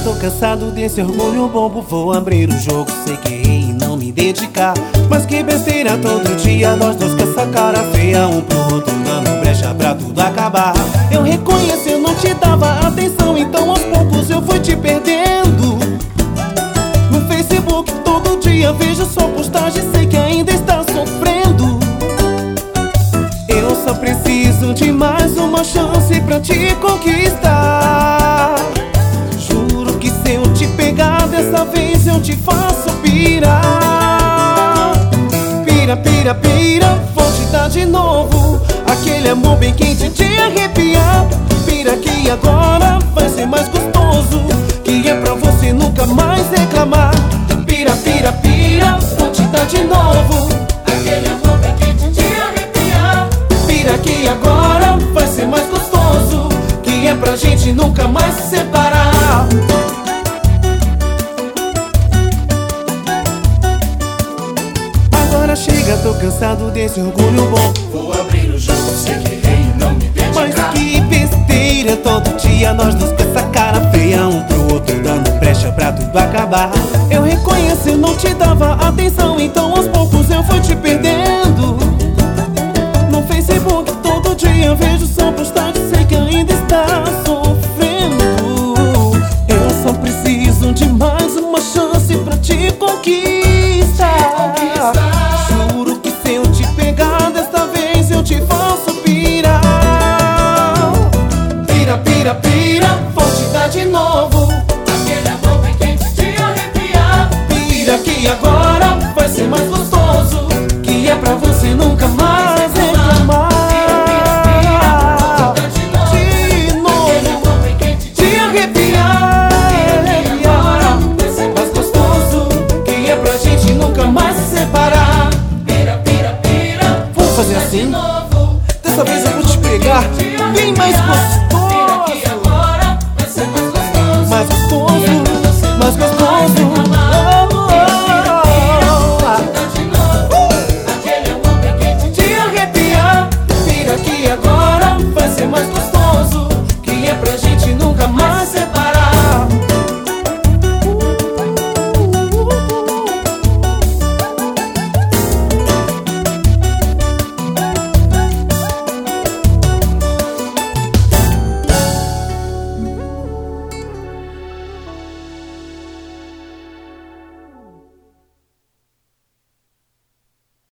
tô cansado desse orgulho bobo. Vou abrir o jogo, sei que errei em não me dedicar. Mas que besteira, todo dia nós dois com essa cara feia, um pro outro dando brecha pra tudo acabar. Eu reconheço, eu não te dava atenção, então aos poucos eu fui te perdendo. No Facebook todo dia vejo sua postagem, sei que ainda está sofrendo. Eu só preciso de mais uma chance pra te conquistar. Juro que se eu te pegar dessa vez eu te faço pirar. Pira, pira, pira, vou te dar de novo aquele amor bem quente de arrepiar. Pira que agora vai ser mais gostoso, que é pra você nunca mais reclamar. Pira, pira, pira, vou te dar de novo Aquele amor bem quente de arrepiar. Pira que agora vai ser mais gostoso, que é pra gente nunca mais se separar. Agora chega, tô cansado desse orgulho bom. Vou abrir o jogo, sei que errei e não me Mas dedicar. que besteira, todo dia nós dois com essa cara feia, um pro outro dando brecha pra tudo acabar. Eu reconheço, eu não te dava atenção, então aos poucos eu fui te perdendo. No Facebook todo dia vejo sua postagem, sei que ainda está sofrendo. Eu só preciso de mais uma chance pra te conquistar.